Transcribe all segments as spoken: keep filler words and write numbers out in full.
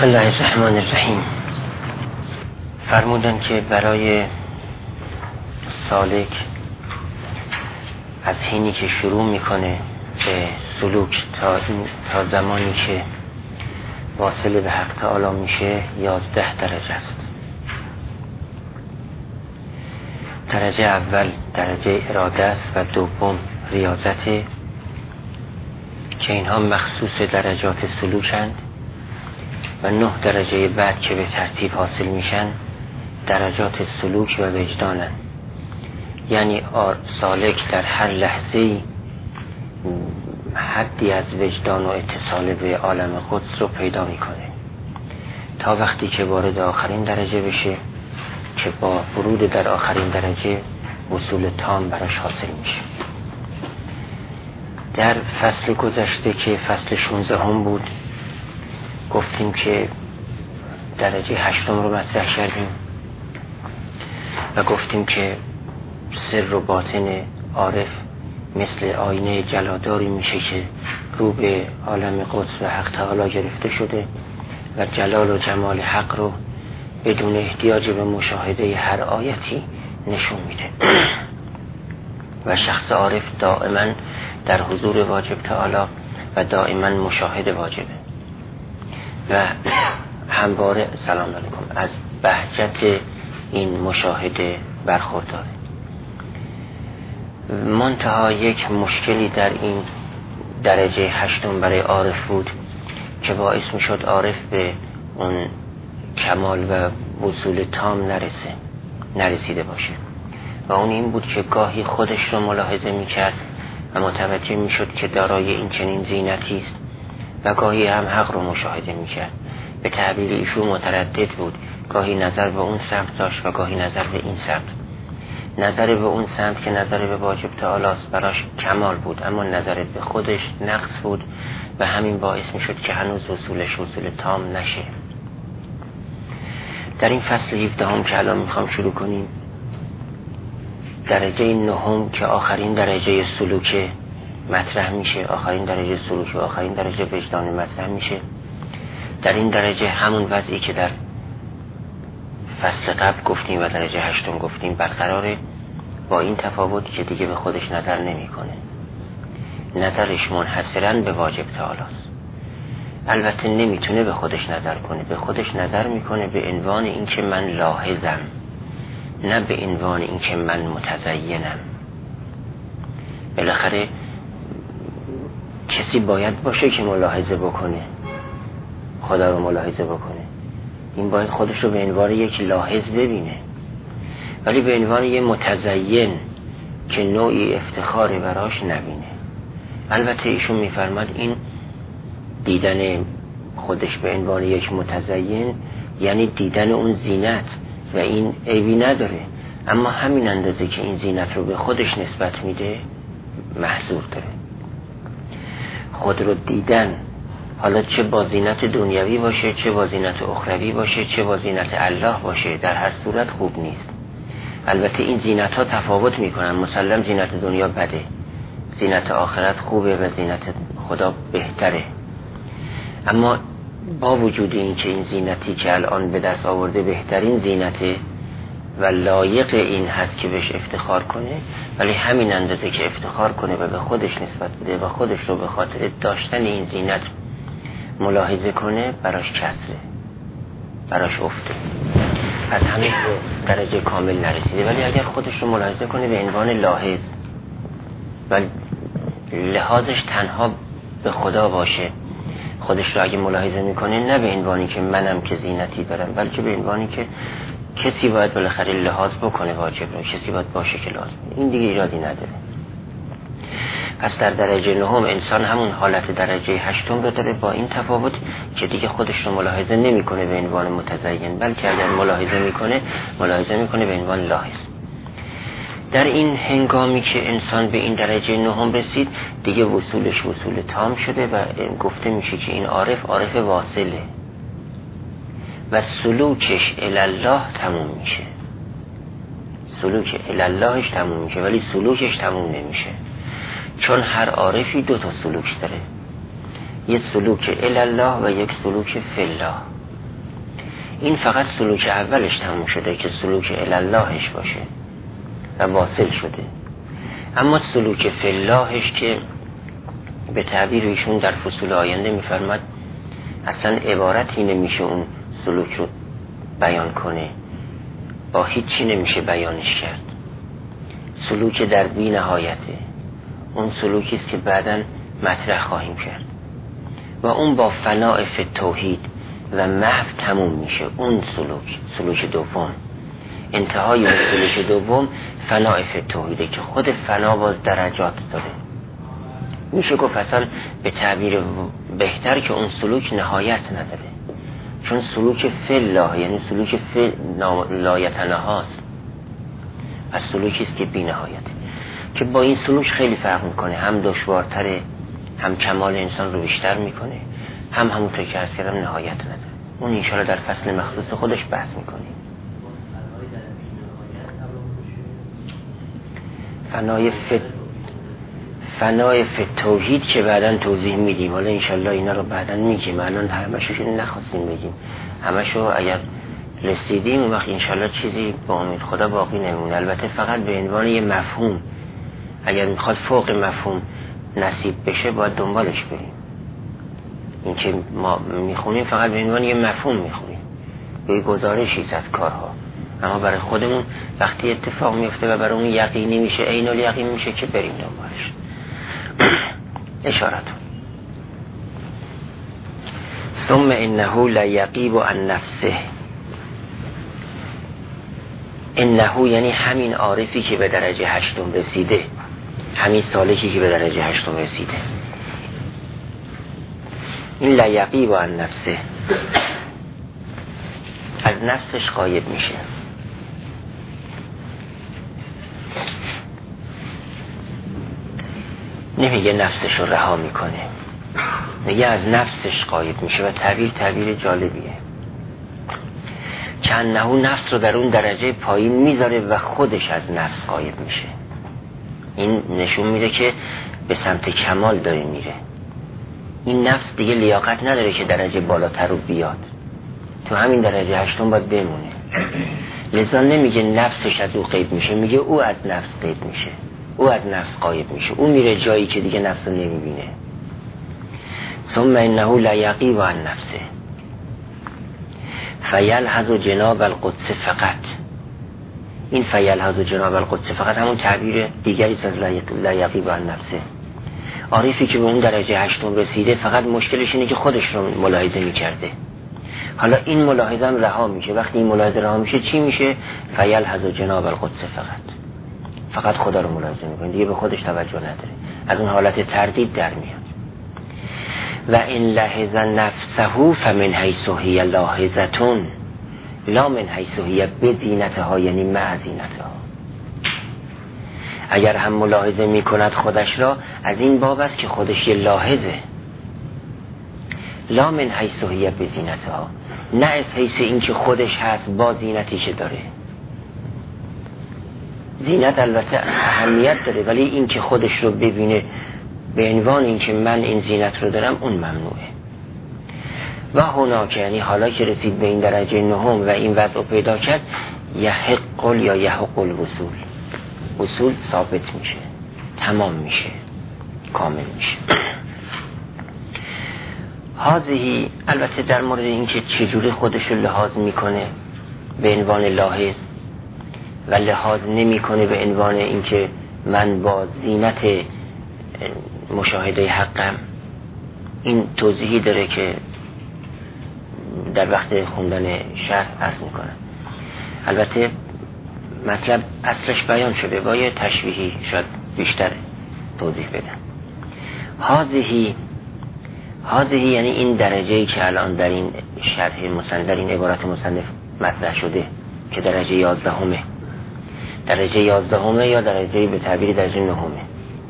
بسم الله الرحمن الرحیم. فرمودن که برای سالک از حینی که شروع میکنه به سلوک تا, تا زمانی که واصل به حق تعالی میشه یازده درجه است. درجه اول درجه اراده است و دوم ریاضت که اینها مخصوص درجات سلوکند و نه درجه بعد که به ترتیب حاصل میشن درجات سلوک و وجدانند. یعنی سالک در هر لحظه حدی از وجدان و اتصال به عالم قدس رو پیدا میکنه تا وقتی که وارد آخرین درجه بشه که با ورود در آخرین درجه وصول تام براش حاصل میشه. در فصل گذشته که فصل شانزده هم بود گفتیم که درجه هشتم رو مطرح کردیم و گفتیم که سر و باطن عارف مثل آینه جلاداری میشه که رو به عالم قدس و حق تعالی گرفته شده و جلال و جمال حق رو بدون احتیاج به مشاهده هر آیتی نشون میده و شخص عارف دائما در حضور واجب تعالی و دائما مشاهد واجبه و همواره سلام علیکم از بهجت این مشاهده برخورداره. منتها یک مشکلی در این درجه هشتم برای عارف بود که باعث میشد عارف به اون کمال و وصول تام نرسه نرسیده باشه و اون این بود که گاهی خودش رو ملاحظه میکرد و متوجه میشد که دارای این چنین زینتی است و گاهی هم حق رو مشاهده میکرد. به تعبیر ایشون متردد بود، گاهی نظر به اون سمت داشت و گاهی نظر به این سمت. نظر به اون سمت که نظر به واجب تعالی است براش کمال بود، اما نظر به خودش نقص بود و همین باعث میشد که هنوز وصولش وصول تام نشه. در این فصل هفده هم که الان میخوام شروع کنیم، درجه نهم که آخرین درجه سلوک مطرح میشه، آخرین درجه سلوک و آخرین درجه وجدان مطرح میشه. در این درجه همون وضعی که در فصل قبل گفتیم و درجه هشتم گفتیم برقراره، با این تفاوت که دیگه به خودش نظر نمیکنه، نظرش منحصراً به واجب تعالی است. البته نمیتونه به خودش نظر کنه، به خودش نظر میکنه به عنوان این که من لاحظم، نه به عنوان این که من متزینم. بالاخره کسی باید باشه که ملاحظه بکنه، خدا رو ملاحظه بکنه. این باید خودش رو به عنوان یک لاحظ ببینه، ولی به عنوان یک متزین که نوعی افتخار براش نبینه. البته ایشون میفرماد این دیدن خودش به عنوان یک متزین یعنی دیدن اون زینت و این عیبی نداره، اما همین اندازه که این زینت رو به خودش نسبت میده محظور داره. خود رو دیدن، حالا چه با زینت دنیوی باشه، چه با زینت اخروی باشه، چه با زینت الله باشه، در هر صورت خوب نیست. البته این زینت ها تفاوت میکنن، مسلم زینت دنیا بده، زینت آخرت خوبه و زینت خدا بهتره. اما با وجود این که این زینتی که الان به دست آورده بهترین زینته و لایق این هست که بهش افتخار کنه، ولی همین اندازه که افتخار کنه و به خودش نسبت بده و خودش رو به خاطر داشتن این زینت ملاحظه کنه، براش کسره، براش افته، از همین درجه کامل نرسیده. ولی اگر خودش رو ملاحظه کنه به عنوان لاحظ و لحاظش تنها به خدا باشه، خودش رو اگه ملاحظه میکنه نه به عنوانی که منم که زینتی دارم، بلکه به عنوانی که کسی باید بالاخره لحاظ بکنه واجب رو، کسی باید باشه که لازم، این دیگه ایرادی نداره. پس در درجه نهم انسان همون حالت درجه هشتم رو داره، با این تفاوت که دیگه خودش رو ملاحظه نمیکنه به عنوان متزین، بلکه اگر ملاحظه میکنه ملاحظه میکنه به عنوان لاحظ. در این هنگامی که انسان به این درجه نهم رسید دیگه وصولش وصول تام شده و گفته میشه که این عارف عارف واصله و سلوکش الله تموم میشه. سلوک اللهش تموم میشه ولی سلوکش تموم نمیشه، چون هر عارفی دو تا سلوک داره، یک سلوک الله و یک سلوک فی الله. این فقط سلوک اولش تموم شده که سلوک الاللهش باشه و واصل شده. اما سلوک فلهش که به تعبیر ایشون در فصول آینده میفرماد اصلا عبارتی نمیشه اون سلوک رو بیان کنه، با هیچی نمیشه بیانش کرد. سلوک در بی نهایته، اون سلوکی است که بعداً مطرح خواهیم کرد و اون با فناء فی توحید و محو تموم میشه. اون سلوک سلوک دوم، انتهای اون سلوک دوم فناء فی توحیده که خود فنا باز درجات داره. میشه گفت اصلا به تعبیر بهتر که اون سلوک نهایت نداره، چون سلوک فی الله یعنی سلوک فی لایتنهاست و سلوکی است که بی نهایته، که با این سلوک خیلی فرق میکنه، هم دشوارتره، هم کمال انسان رو بیشتر میکنه، هم همونطور که عرض کردم نهایت نداره. اون انشاءالله در فصل مخصوص خودش بحث میکنیم. فنای فی فنای فی توحید که بعداً توضیح میدیم، حالا انشاءالله اینا رو بعداً میگیم، الان همشو که نخواستیم بگیم، همشو اگر رسیدیم اون وقت انشاءالله چیزی با امید خدا باقی نمونه. البته فقط به عنوان یه مفهوم، اگر میخواد فوق مفهوم نصیب بشه باید دنبالش بریم. این که ما میخونیم فقط به عنوان یه مفهوم میخونیم، به گزارشی از کارها، اما برای خودمون وقتی اتفاق میفته و برای اون یقینی میشه، عین الیقین میشه که بریم دنبالش. اشارتون ثم انه لیغیب عن نفسه. انه یعنی همین عارفی که به درجه هشتم رسیده، همین سالکی که به درجه هشتم رسیده، این لیغیب عن نفسه، از نفسش غایب میشه. نمیگه نفسش رو رها میکنه، میگه از نفسش غایب میشه و تعبیر تعبیر جالبیه که انه نفس رو در اون درجه پایین میذاره و خودش از نفس غایب میشه. این نشون میده که به سمت کمال داره میره. این نفس دیگه لیاقت نداره که درجه بالاتر رو بیاد، تو همین درجه هشتم باید بمونه. لذا نمیگه نفسش از او غیب میشه، میگه او از نفس غیب میشه، او از نفس غایب میشه، او میره جایی که دیگه نفس رو نمیبینه. ثم انه لیغیب عن نفسه فیلحظ جناب القدس فقط. این فیلحظ جناب القدس فقط همون تعبیر دیگری از لیغیب عن نفسه. عارفی که به اون درجه هشتم رسیده فقط مشکلش اینه که خودش رو ملاحظه میکرده، حالا این ملاحظه هم رها میشه. وقتی این ملاحظه رها میشه چی میشه؟ فیلحظ جناب القدس فقط، فقط خدا رو ملاحظه میکنه، دیگه به خودش توجه نداره، از اون حالت تردید در میاد. و این لحظ نفسه فمن حیث هی لاحظتون لا من حیث هی بزینتها، یعنی مع زینتها. اگر هم ملاحظه میکند خودش را، از این باب است که خودش یه لاحظه، لا من حیث هی بزینتها، نه از حیث این که خودش هست با زینتی که داره. زینت البته اهمیت داره، ولی این که خودش رو ببینه به عنوان این که من این زینت رو دارم، اون ممنوعه. و هناک یعنی حالا که رسید به این درجه نهم و این وضع رو پیدا کرد، یحق یا یحق الوصول، وصول ثابت میشه، تمام میشه، کامل میشه. هذه البته در مورد این که چجوری خودش رو لحاظ میکنه به عنوان لاحظ و لحاظ نمیکنه به عنوان این که من با زینت مشاهده حقم، این توضیحی داره که در وقت خوندن شرح عرض میکنم. البته مطلب اصلش بیان شده، با یه تشبیهی شاید بیشتر توضیح بدم. هذه هذه یعنی این درجه‌ای که الان در این شرح مصنف، در این عبارت مصنف مطرح شده که درجه یازدهمه، درجه یازدهمه یا درجه به تعبیر درجه نهمه.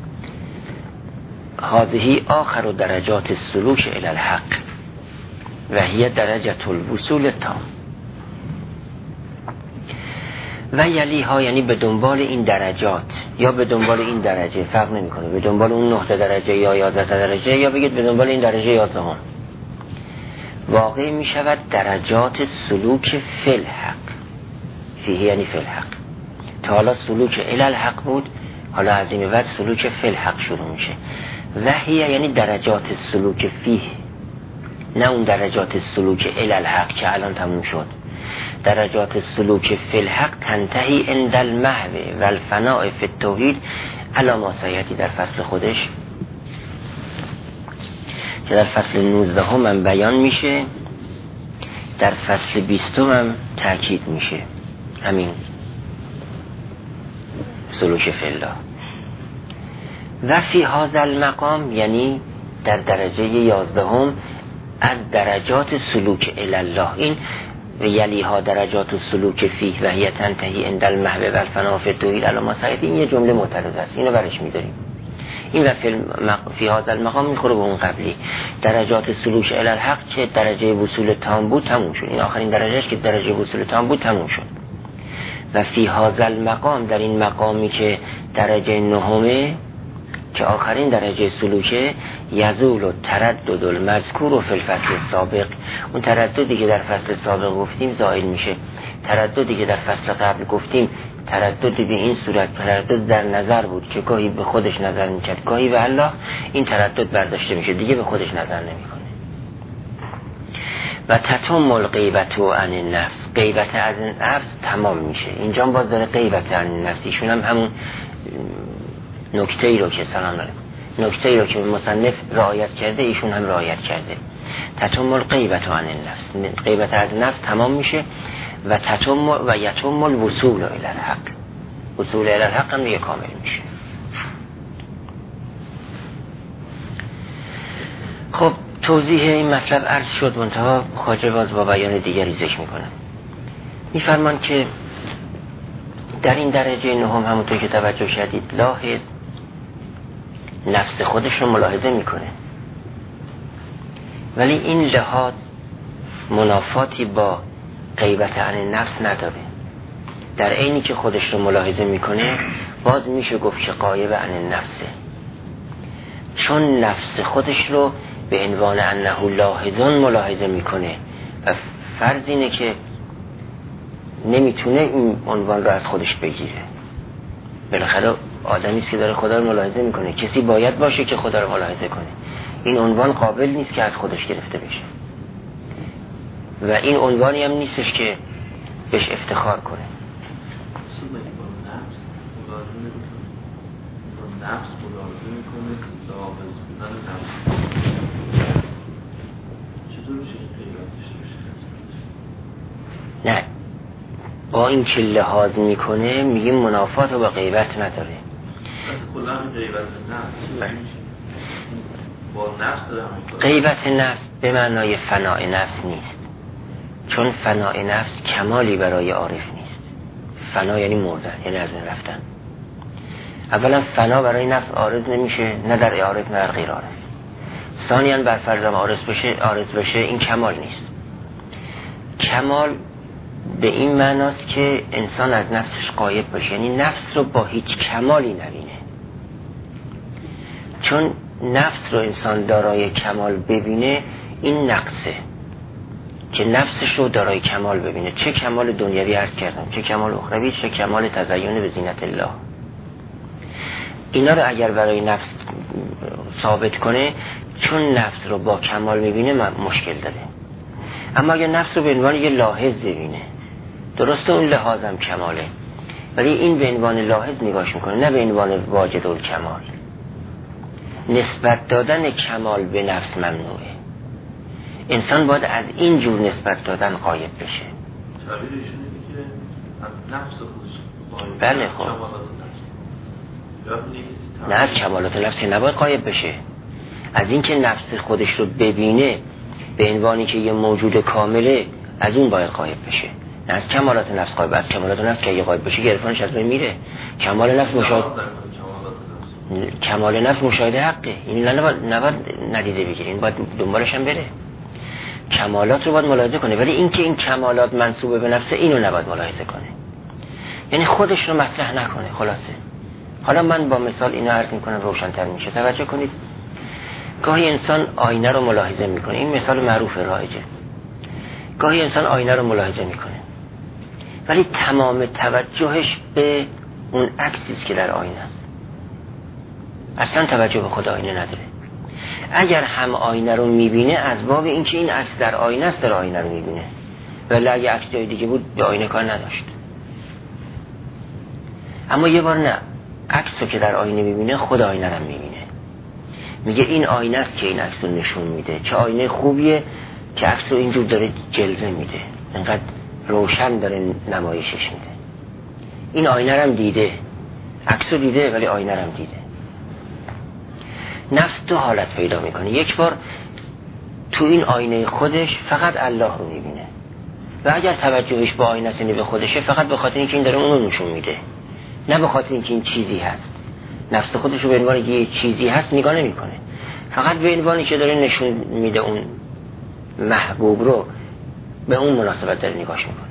هذه آخر درجات السلوک الی الحق و هی درجه الوصول التام. و یلیها یعنی به دنبال این درجات یا به دنبال این درجه، فرق نمیکنه، به دنبال اون نه درجه یا یازده درجه، یا بگید به دنبال این درجه یازدهم. واقع می شود درجات سلوک فلحق. فیه یعنی فلحق. تا حالا سلوک الالحق بود، حالا از این به بعد سلوک فلحق شروع میشه. وحیه یعنی درجات سلوک فیه، نه اون درجات سلوک الالحق که الان تموم شد. درجات سلوک فلحق تنتهی عند المحو و الفناء فی التوحید علی ما سیأتی در فصل خودش که در فصل نوزده هم, هم بیان میشه، در فصل بیستم هم تأکید میشه همین سلوک فی الله. و فی هذا المقام یعنی در درجه یازدهم از درجات سلوک الله. این یلیها درجات سلوک فیه و هی تنتهی عند المحو و الفناء فی التوحید علی ما سیأتی، این یه جمله معترض است، اینو برش می‌داریم. این و فی, فی هذا المقام میخوره به اون قبلی. درجات سلوک الالحق چه درجه وصول تام بود تموم شد، این آخرین درجهش که درجه وصول تام بود تموم شد. و فی هذا المقام در این مقامی که درجه نهمه که آخرین درجه سلوکه، یزول و تردد المذکور و فی الفصل السابق، اون ترددی که در فصل سابق گفتیم زائل میشه. ترددی که در فصل قبل گفتیم تردد به این صورت تردد در نظر بود که گاهی به خودش نظر میکرد گاهی به الله، این تردد برداشته میشه، دیگه به خودش نظر نمیکنه. و تتم الغیبت عن النفس، غیبت از نفس تمام میشه. اینجا باز داره غیبت عن النفس، ایشون هم همون نکته ای رو که سلام علیکم نکته ای رو که مصنف رعایت کرده ایشون هم رعایت کرده. تتم الغیبت عن النفس، غیبت از نفس تمام میشه و تتم و یتم الوصول الی الحق، وصول الی الحق هم دیگه کامل میشه. خب توضیح این مطلب عرض شد، منتها خواجه باز با بیان دیگری ذکر میکنه. میفرمان که در این درجه نهم همونطور که توجه کردید لاحظ نفس خودش رو ملاحظه میکنه، ولی این لحاظ منافاتی با غیبت عن نفس نداره. در عینی که خودش رو ملاحظه میکنه باز میشه گفت که غایب عن نفسه، چون نفس خودش رو به عنوان انه لاحظون ملاحظه میکنه و فرض اینه که نمیتونه این عنوان رو از خودش بگیره. بالاخره آدمی است که داره خدا رو ملاحظه میکنه، کسی باید باشه که خدا رو ملاحظه کنه. این عنوان قابل نیست که از خودش گرفته بشه و این عنوانی هم نیستش که بهش افتخار کنه. نفس ملاحظه میکنه لاحظ بودن نفس چطور میشه غیبت داشته باشه؟ نه، با این که لحاظ میکنه میگیم منافات رو با غیبت نداره. کلا غیبت نفس با نفس داره همین. غیبت نفس به معنای فناء نفس نیست، چون فناء نفس کمالی برای عارف نیست. فنا یعنی مردن، یعنی از این رفتن. اولا فنا برای نفس عارض نمیشه، نه در عارف نه در غیر عارف. ثانیاً بر فرضم عارض بشه عارض بشه این کمال نیست. کمال به این معناست که انسان از نفسش غایب باشه، یعنی نفس رو با هیچ کمالی نبینه. چون نفس رو انسان دارای کمال ببینه این نقصه، که نفسش رو دارای کمال ببینه، چه کمال دنیوی عرض کردم، چه کمال اخروی، چه کمال تزین به زینت الله. اینا رو اگر برای نفس ثابت کنه، چون نفس رو با کمال میبینه مشکل داره. اما اگر نفس رو به عنوان یه لاحظ ببینه، درسته اون لحاظم کماله، ولی این به عنوان لاحظ نگاش میکنه، نه به عنوان واجد الکمال. نسبت دادن کمال به نفس ممنوعه. انسان باید از این جور نسبت دادن غایب بشه. تعبیرش اینه که از نفس خودش غایب. بله خب. نه از کمالات نفس نباید غایب بشه، از اینکه نفس خودش رو ببینه به عنوانی که یه موجود کامله، از اون باید غایب بشه. نه از کمالات نفس غایب. از کمالات نفس که اگه غایب بشه گرفتنش از بین میره. کمال نفس مشاهده کمال نفس مشاهده حقه، این نباید نباید ندیده بگیرین، باید دنبالش هم بره. کمالات رو باید ملاحظه کنه، ولی اینکه این کمالات منسوبه به نفسه اینو نباید ملاحظه کنه، یعنی خودش رو مطرح نکنه. خلاصه حالا من با مثال اینو عرض میکنم روشن‌تر میشه. توجه کنید، گاهی انسان آینه رو ملاحظه میکنه، این مثال معروف رایجه. گاهی انسان آینه رو ملاحظه میکنه ولی تمام توجهش به اون عکسی است که در آینه است، اصلا توجه به خود آینه نداره. اگر هم آینه رو میبینه از باب اینکه این عکس در آینه است در آینه رو میبینه، ولی اگه عکس جای دیگه بود به آینه کار نداشت. اما یه بار نه، عکس رو که در آینه میبینه خود آینه رو میبینه، میگه این آینه است که این عکس رو نشون میده، چه آینه خوبیه که عکس رو اینجور داره جلوه میده، اینقدر روشن داره نمایشش میده. این آینه رو هم دیده، عکس رو دیده ولی آینه رو هم دیده. نفس دو حالت پیدا میکنه، یک بار تو این آینه خودش فقط الله رو میبینه و اگر توجهش با آینه سنی به خودشه فقط به خاطر اینکه این داره اون رو نشون میده، نه به خاطر اینکه این چیزی هست. نفس خودش رو به عنوان یه چیزی هست نگاه نمیکنه، فقط به عنوانی که داره نشون میده اون محبوب رو به اون مناسبت داره نگاهش میکنه،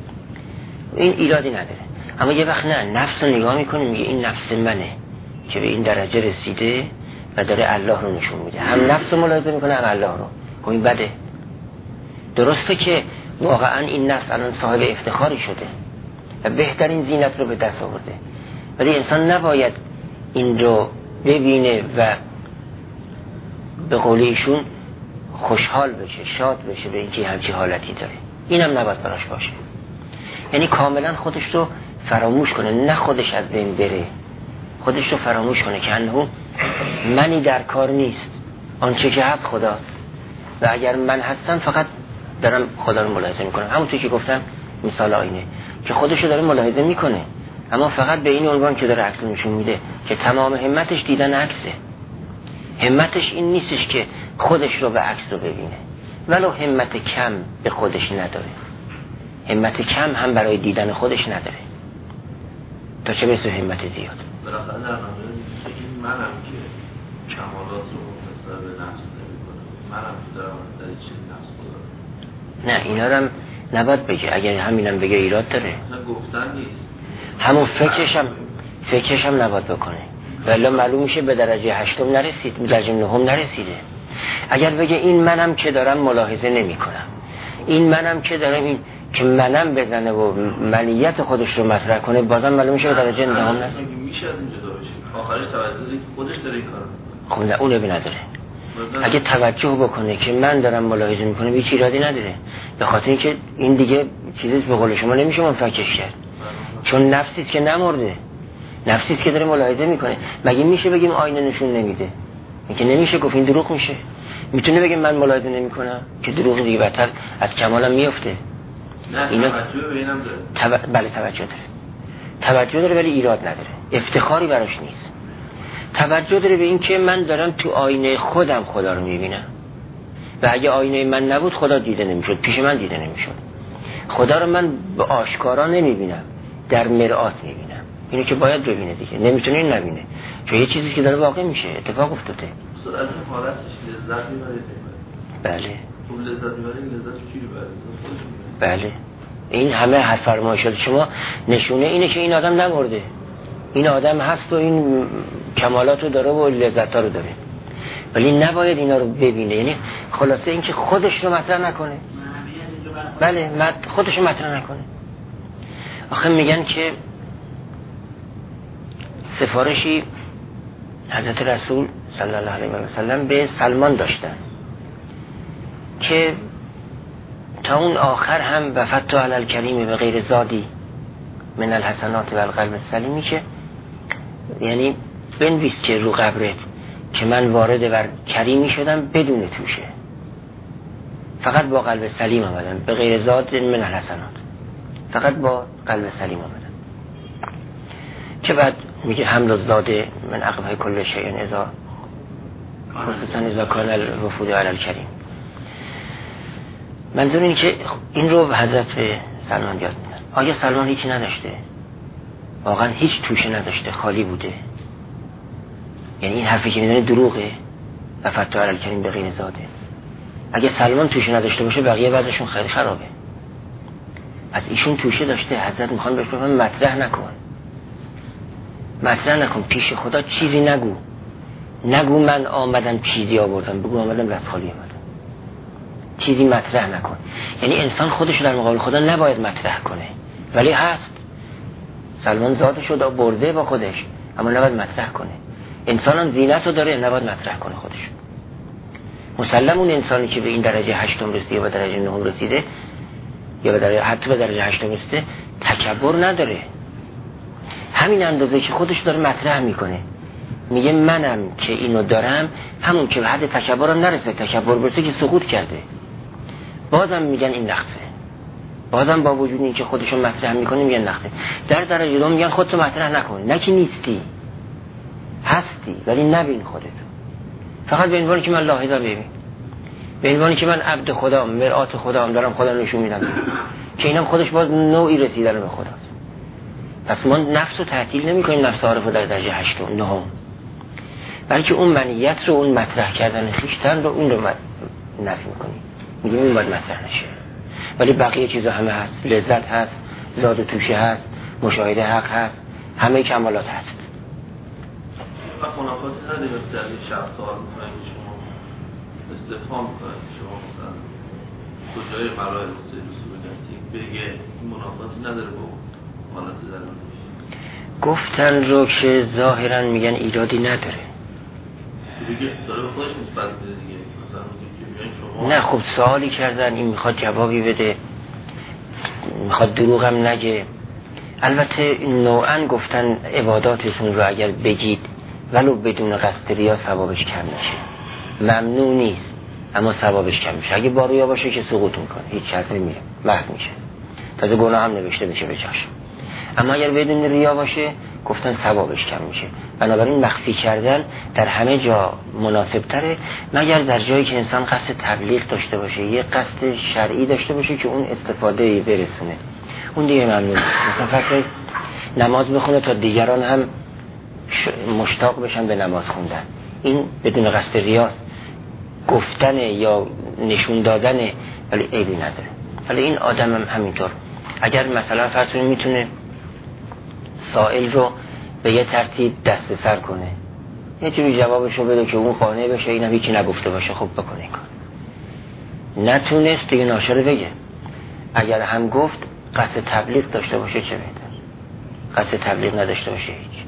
این ایرادی نداره. اما یه وقت نه، نفس رو نگاه میکنه میگه این نفس منه که به این درجه رسیده و داره الله رو نشون میده، هم نفس رو ملاحظه میکنه هم الله رو. خب این بده. درسته که واقعا این نفس الان صاحب افتخاری شده و بهترین زینت رو به دست آورده، ولی انسان نباید این رو ببینه و به قول ایشون خوشحال بشه، شاد بشه به اینکه همچی حالتی داره. اینم نباید براش باشه، یعنی کاملا خودش رو فراموش کنه، نه خودش از بین بره، خودش رو فراموش کنه که انه منی در کار نیست، آنچه که هست خداست و اگر من هستم فقط دارم خدا رو ملاحظه میکنم. همونطور که گفتم مثال آینه که خودش رو داره ملاحظه میکنه اما فقط به این عنوان که داره عکس نشون میده که تمام همتش دیدن عکسه. همتش این نیستش که خودش رو به عکس رو ببینه، ولو همت کم به خودش نداره، همت کم هم برای دیدن خودش نداره، تا چه برسه همت زیاد. بالاخره در نظر این منم که کمالات رو مفسر به نفس نمی‌کنه، منم که دارم در این چیز نفس بذارم. نه اینا رو هم نباید بگه، اگر همینم بگه ایراد داره. مثلا گفتن نیست، همون فکرش هم فکرش هم نباید بکنه، ولی معلوم میشه به درجه هشتم نرسید، درجه نهم نرسیده. اگر بگه این منم که دارم ملاحظه نمی کنم، این منم که دارم این که منم بزنه و منیت خودش رو مطرح کنه، بازم معلوم میشه به درجه نهم نرسید. میشه از این جدا بشه، آخرش توجهی که خودش داره این کار میکنه. خب نه اون رو نداره. اگه توجه بکنه که من دارم ملاحظه میکنم هیچ ایرادی نداره، به خاطر اینکه این دیگه چیزی به قول شما نمیشه منفکش کرد، چون نفسی است که نمرده، نفسی است که داره ملاحظه میکنه. مگه میشه بگیم آینه نشون نمیده؟ اینکه نمیشه گفت، این دروغ میشه. میتونه بگیم من ملاحظه نمیکنم که دروغ دیگه بدتر از کمالم میفته. نه اینا توجه به اینم داره. تو... بله توجه داره، توجه داره ولی ایراد نداره، افتخاری براش نیست. توجه داره به این که من دارم تو آینه خودم خدا رو میبینم و اگه آینه من نبود خدا دیده نمیشد، پیش من دیده نمیشد. خدا رو من به آشکارا نمیبینم، در مرآت میبینم. اینو که باید ببینه دیگه، نمیتونه این نبینه، چون یه چیزی که داره واقع میشه، اتفاق افتاده. اصلا از این حالتش لذت میبرید. بله اون لذت میبرید، لذت چی میبرید؟ بله این همه هر فرمایشات شما نشونه اینه که این آدم نمرده، این آدم هست و این کمالات رو داره و لذت ها رو داره، ولی نباید اینا رو ببینه. یعنی خلاصه این که خودش رو مطرح نکنه. بله خودش رو مطرح نکنه. آخه میگن که سفارشی حضرت رسول صلی الله علیه و سلم به سلمان داشتن که تا اون آخر هم وفدت علی الکریم به غیر زادی من الحسنات و القلب السلیمی، که یعنی بنویس که رو قبرت که من وارد بر کریمی شدم بدون توشه، فقط با قلب سلیم آمدم، به غیر زاد من الحسنات، فقط با قلب سلیم آمدم. که بعد میگه حمل الزاده من عقبه کل شیء اذا خصوصا اذا کان الوفود علی الکریم. منظور این که این رو حضرت به سلمان یاد میدن. آیا سلمان هیچی نداشته؟ واقعا هیچ توشه نداشته، خالی بوده؟ یعنی این حرفی که میدونه دروغه؟ و فتح علی الکریم به غیر زاده. اگه سلمان توشه نداشته باشه بقیه بعضشون خیلی خرابه. از ایشون توشه داشته. حضرت میخوان بهش بگن مطرح نکن، مطرح نکن، پیش خدا چیزی نگو، نگو من آمدم چیزی آوردم، بگو آمدم دست خالی آمدم. چیزی مطرح نکن. یعنی انسان خودش در مقابل خدا نباید مطرح کنه، ولی هست. سلمان ذاتش رو برده با خودش، اما نباید مطرح کنه. انسان هم زینت رو داره، نباید مطرح کنه خودش. مسلم اون انسانی که به این درجه هشتم رسیده یا به درجه نهم رسیده یا به درجه حتی به درجه هشتم رسیده تکبر نداره. همین اندازه که خودش داره مطرح میکنه، میگه منم که اینو دارم، همون که به حد تکبرم نرسه، تکبر برسه که سقوط کرده. بازم میگن این نقصه، بازم با وجود این که خودشون مطرح میکنه میگن نقصه. در درجه دوم میگن خودتو مطرح نکن، نه که نیستی، هستی ولی نبین خودتو. فقط به عنوانی که من لاحظه ببین، به عنوانی که من عبد خدام، مرآت خدام، دارم خدا نشون میدم که اینم خودش باز نوعی رسیدن به خداست. پس ما نفس رو تعطیل نمی کنیم، نفس عارف رو در درجه هشت و نهم، بلکه اون منیت رو، اون مطرح کردن خیشتن رو، اون رو نفی میکنیم، میگیم این باید مطرح نشه. ولی بقیه چیزا همه هست، لذت هست، زاد و توشه هست، مشاهده حق هست، همه کمالات هست. و منافاتی نداره در این شخص سوال میکنن که شما استفهام کنید، شما مثلا کجای مراحل رسول گفتید بگه این منافاتی نداره با حالت درونش. گفتن رو که ظاهرا میگن ایرادی نداره، دیگه داره به خودش نسبت میده دیگه. مثلا میگه شما نه خب سوالی کردن، این میخواد جوابی بده، میخواد دروغم نگه. البته نوعا گفتن عباداتتون رو اگر بگید ولو بدون قصد ریا ثوابش کم میشه، ممنوع نیست اما ثوابش کم میشه. اگه با ریا باشه که سقوط میکنه، هیچ چیز نمیره، محو میشه، تازه گناه هم نوشته بشه به جاش. اما اگر بدون ریا باشه گفتن ثوابش کم میشه. بنابراین مخفی کردن در همه جا مناسب تره، مگر در جایی که انسان قصد تبلیغ داشته باشه، یه قصد شرعی داشته باشه که اون استفاده برسونه، اون دیگه ممنوع نیست. مثلا فرض نماز بخونه تا دیگران هم مشتاق بشن به نماز خوندن، این بدون قصد ریاست. گفتن یا نشون دادن ولی عیبی نداره. ولی این آدم هم همینطور، اگر مثلا فرض میتونه سائل رو به یه ترتیب دست سر کنه، یه جوری جوابشو بده که اون قانع بشه، اینم هیچی نگفته باشه، خب بکنه این کار. نتونست دیگه ناشره بگه. اگر هم گفت قصد تبلیغ داشته باشه چه بهتر، قصد تبلیغ نداشته باشه هیچ.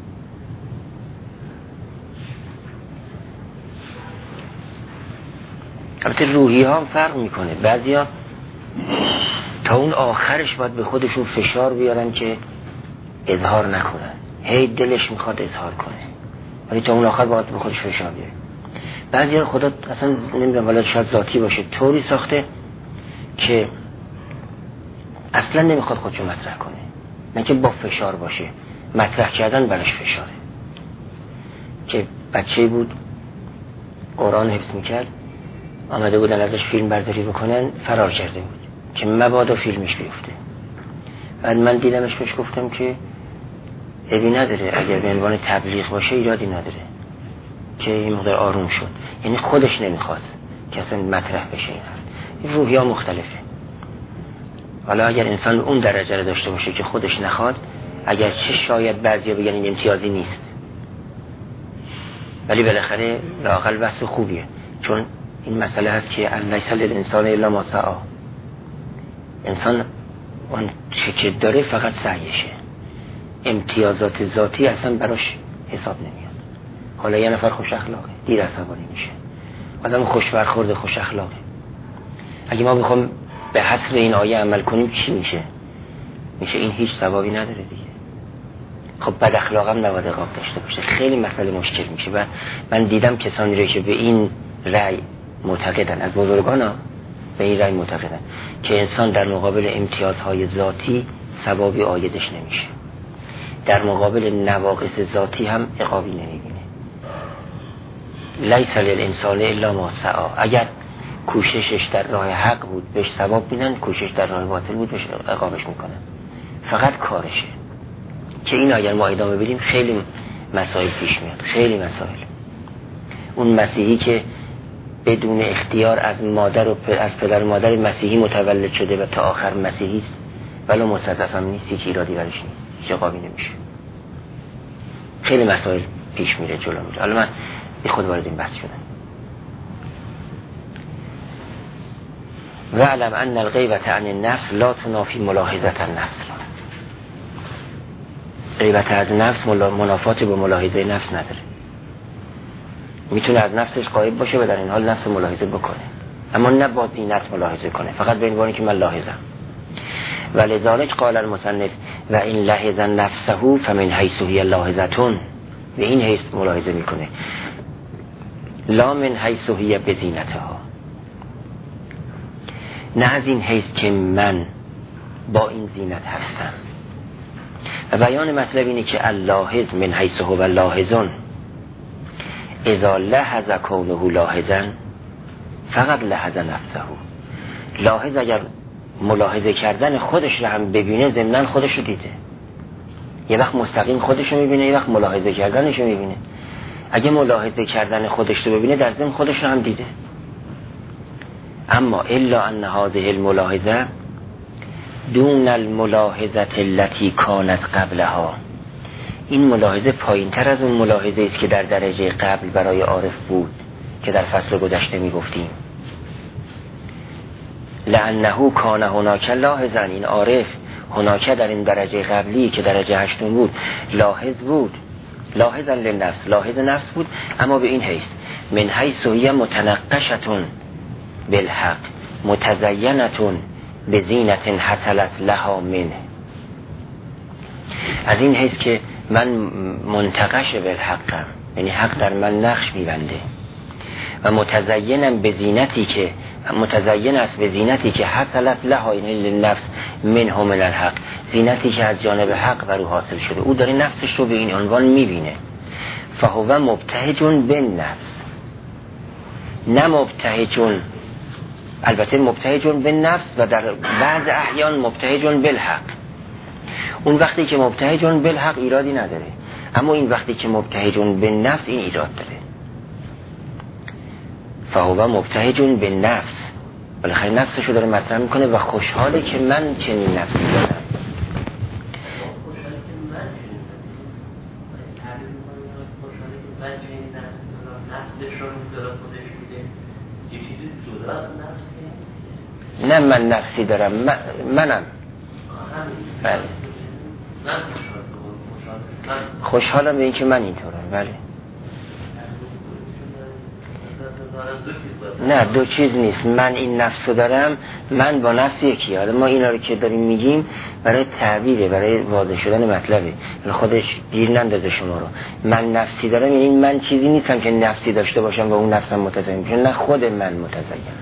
البته روحی ها هم فرق میکنه، بعضی ها تا اون آخرش باید به خودشون فشار بیارن که اظهار نکنن، هی دلش میخواد اظهار کنه ولی تا اون آخر باید به خودش فشار بیاره. بعضی ها خدا اصلا نمیدونم ولی شاید ذاتی باشه، طوری ساخته که اصلا نمیخواد خودشو مطرح کنه، نه که با فشار باشه، مطرح کردن براش فشاره. که بچه بود قرآن حفظ میکرد، آمده بودن ازش فیلم برداری بکنن، فرار کرده بود که مبادا فیلمش بیفته. بعد من دیدمش بهش گفتم که عیبی نداره، اگر به عنوان تبلیغ باشه ایرادی نداره، که این مقدار آروم شد. یعنی خودش نمیخواست که اصلا مطرح بشه. این روحی ها مختلفه. حالا اگر انسان اون درجه رو داشته باشه که خودش نخواد، اگر چه شاید بعضیا بگن این امتیازی نیست، ولی بالاخره لااقل وصف خوبیه، چون این مسئله هست که لیس للانسان الا ما سعی. انسان اون چه که داره فقط سعیشه، امتیازات ذاتی اصلا براش حساب نمیاد. حالا یه نفر خوش اخلاقه، دیر عصبانی میشه، آدم خوش برخورد، خوش اخلاقه. اگه ما بخوام به حسب این آیه عمل کنیم چی میشه؟ میشه این هیچ ثوابی نداره دیگه. خب بد اخلاقم نباید عقاب داشته باشه، خیلی مسئله مشکل میشه. و من دیدم کسانی رو که به این رأی معتقدن، از بزرگان ها به این رأی معتقدن که انسان در مقابل امتیازهای ذاتی ثوابی عایدش نمیشه، در مقابل نواقص ذاتی هم عقابی نمیبینه. لیس للانسان الا ما سعی. اگر کوششش در راه حق بود بهش ثواب میدن، کوشش در راه باطل بود بهش عقابش میکنن. فقط کارشه. که این اگر ما ادامه بدیم خیلی مسائل پیش میاد، خیلی مسائل. اون مسیحی که بدون اختیار از مادر و از پدر و مادر مسیحی متولد شده و تا آخر مسیحی است، ولی مستضعف هم نیست، هیچ ایرادی برش نیست، هیچ عقابی نمیشه. خیلی مسائل پیش میره، جلو میره. حالا من بی خود وارد این بحث شدم. و علم ان الغیبت عن النفس لا تنافی ملاحظت النفس. غیبت از نفس منافات به ملاحظه نفس نداره. میتونه از نفسش غایب باشه و در این حال نفس ملاحظه بکنه، اما نه با زینت ملاحظه کنه، فقط به عنوانی که من لاحظم. ولذلك قال المصنف و این لحظ نفسه فمن حیث هی لاحظتون، به این حیث ملاحظه میکنه، لا من حیث هی بزینتها، نه از این حیث که من با این زینت هستم. و بیان مطلب اینه که اللاحظ من حیث هو لاحظون اذا لحظ کونه لاحظا فقط لحظ نفسه. لاحظ اگر ملاحظه کردن خودش رو هم ببینه ضمناً خودش رو دیده. یه وقت مستقیم خودش رو میبینه، یه وقت ملاحظه کردنش رو میبینه. اگه ملاحظه کردن خودش رو ببینه در ضمن خودش رو هم دیده. اما الا ان هذه الملاحظه دون الملاحظه التي كانت قبلها، این ملاحظه پایین تر از اون ملاحظه است که در درجه قبل برای عارف بود که در فصل گذشته می گفتیم. لانه کان هناک لاحظا، این عارف هناک در این درجه قبلی که درجه هشتم بود لاحظ بود، لاحظا للنفس، لاحظ نفس بود، اما به این حیث من حیث هی متنقشتون بالحق متزینتون بزینت حصلت لها منه، از این حیث که من منتقش بالحقم، یعنی حق در من نقش میبنده، و متزینم به زینتی که متزین است به زینتی که حصلت لها للنفس منه من الحق، زینتی که از جانب حق بر او حاصل شده، او داره نفسش رو به این عنوان میبینه. فهو مبتهجون بالنفس، نه مبتهجون، البته مبتهجون بالنفس و در بعض احیان مبتهجون بالحق. اون وقتی که مبتهجون بالحق ایرادی نداره، اما این وقتی که مبتهجون بالنفس این ایراد داره. فهو مبتهجون بالنفس، بالاخره نفسشو داره مطرح میکنه و خوشحاله که من چنین نفسی دارم. نه من نفسی دارم، من منم بله خوشحالم به این که من اینطورم. بله نه دو چیز نیست، من این نفسو دارم، من با نفس یکی. حالا ما اینا رو که داریم میگیم برای تعبیره، برای واضح شدن مطلبه، خودش گیر نندازه شما رو. من نفسی دارم یعنی من چیزی نیستم که نفسی داشته باشم و اون نفسم متزین میشه، نه خود من متزینم.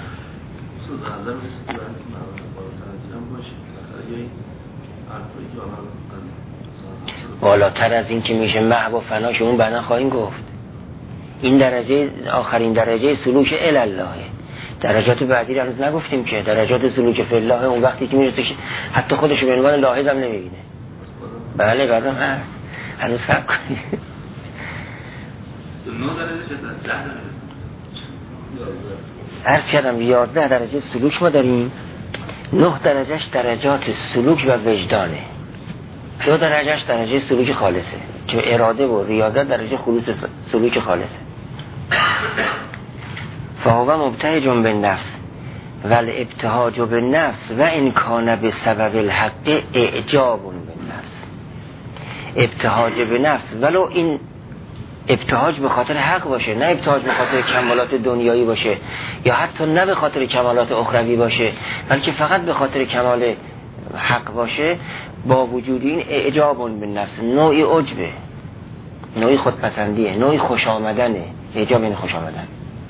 بالاتر از این که میشه محو و فناش اون بعدا خواهیم گفت. این درجه آخرین درجه سلوک الالله، درجات بعدی رو هنوز نگفتیم که درجات سلوک فی الله اون وقتی که میرسه که حتی خودش به عنوان لاحظ هم نمیبینه. بله بعدم هست، هنوز صبر کنید. عرض کردم یازده درجه سلوک ما داریم، نه درجهش درجات سلوک و وجدانه، دو درجهش درجه سلوک خالصه که اراده و ریاضت درجه خلوص سلوک خالصه. فهو مبتهج بالنفس والابتهاج بالنفس و ان کان بسبب الحق اعجاب بالنفس. ابتهاج بالنفس ولو این ابتهاج به خاطر حق باشه، نه ابتهاج به خاطر کمالات دنیایی باشه، یا حتی نه به خاطر کمالات اخروی باشه، بلکه فقط به خاطر کمال حق باشه، با وجود این اعجاب بالنفس، نوعی عجبه، نوعی خودپسندیه، نوعی خوش آمدنه. اعجاب این خوش آمدن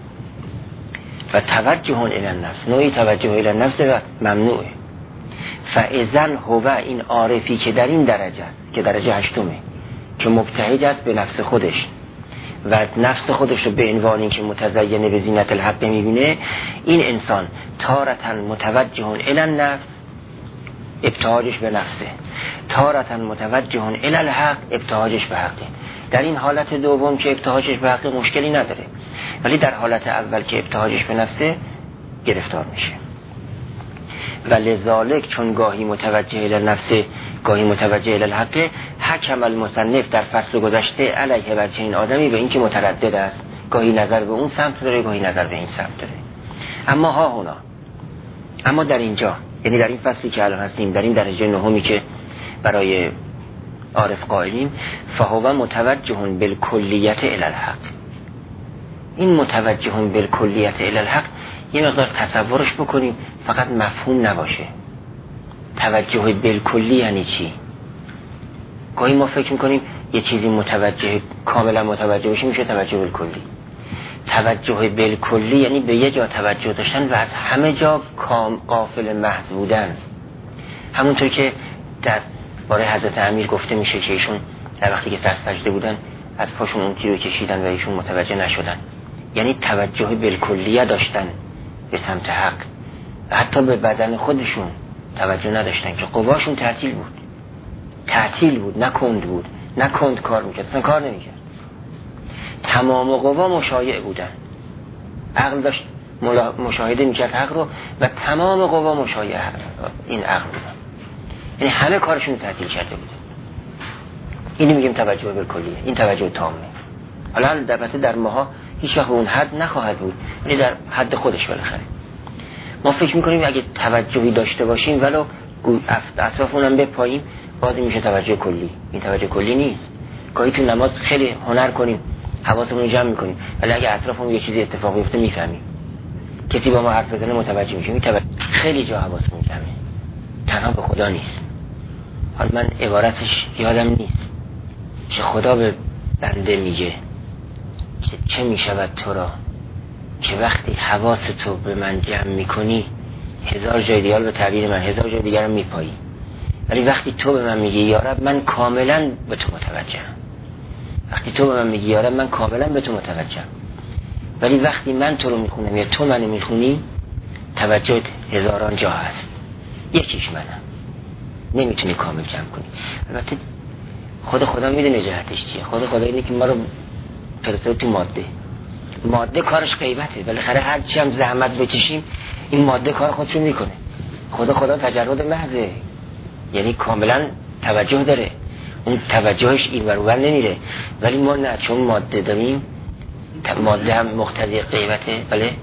و توجه الی النفس، نوعی توجه الی النفس و ممنوعه. فاذن هو این عارفی که در این درجه است که درجه هشتمه، که مبتهج است به نفس خودش و نفس خودش رو به عنوان که متزین به زینت الحق میبینه، این انسان تارتاً متوجه الی النفس، ابتهاجش به نفسه، تارتاً متوجه الی الحق، ابتهاجش به حقه. در این حالت دوم که ابتهاجش به حقه مشکلی نداره، ولی در حالت اول که ابتهاجش به نفسه گرفتار میشه. و لذالک چون گاهی متوجه الی النفس گاهی متوجه الی الحق، حکم المصنف در فصل گذشته علیه بر چنین آدمی به این که متردد است، گاهی نظر به اون سمت داره، گاهی نظر به این سمت داره. اما ها هنا اما در اینجا، یعنی در این فصلی که الان هستیم، در این درجه نهمی که برای عارف قائلیم، فهو متوجه بالکلیت الی الحق. این متوجه بالکلیت الی الحق یه مقدار تصورش بکنیم، فقط مفهوم نباشه. توجه بالکلی یعنی چی؟ گاهی ما فکر میکنیم یه چیزی متوجه، کاملا متوجه باشیم میشه توجه بالکلی. توجه بالکلی یعنی به یه جا توجه داشتن و از همه جا غافل محض بودن. همونطور که در باره حضرت امیر گفته میشه که ایشون در وقتی که دست سجده بودن از پاشون اون تیرو کشیدن و ایشون متوجه نشدن. یعنی توجه بالکلیه داشتن به سمت حق و حتی به بدن خودشون توجه نداشتن که قواشون تعطیل بود. تعطیل بود، نکند بود، نکند کار میکرد، اصلا کار نمیکرد. تمام قوا مشایع بودن. عقل داشت مشاهده میکرد حق رو و تمام قوا مشایع این عقل بودن. یعنی همه کارشون تعطیل کرده بودن. اینو میگیم توجه بالکلیه. این توجه تامه. حالا البته در ماها هیچ وقت اون حد نخواهد بود، یعنی در حد خودش بالاخره. ما فکر میکنیم اگه توجهی داشته باشیم ولو اطراف اونم بپاییم باز میشه توجه کلی. این توجه کلی نیست. گاهی تو نماز خیلی هنر کنیم، حواسمون رو جمع میکنیم، ولی اگه اطرافمون یه چیزی اتفاق بیفته میفهمیم. کسی با ما حرف بزنه متوجه میشیم. این توجه خیلی جا حواسمون جمعه. تنها به خدا نیست. حالا من عبارتش یادم نیست که خدا به بنده میگه که چه میشود تو را که وقتی حواس تو به من جمع میکنی هزار جای دیگر به تعبیر من هزار جای دیگر هم میپایی، ولی وقتی تو به من میگی یا رب من کاملا به تو متوجهم. وقتی تو به من میگی یا رب من کاملا به تو متوجهم، ولی وقتی من تو رو میخونم یا تو منو میخونی توجهت هزاران جا هست، یکیش منم، نمیتونی کامل جمع کنی. البته خود خدا میدونه جهتش چیه. خود خدا اینه که ما رو فرستاد تو ماده. ماده کارش غیبته، بالاخره هر چی هم زحمت بکشیم این ماده کار خودشو میکنه. خدا خدا تجرد محضه، یعنی کاملا توجه داره، اون توجهش این ور اونور نمیره، ولی ما نه، چون ماده داریم ماده هم مقتضی غیبته. بله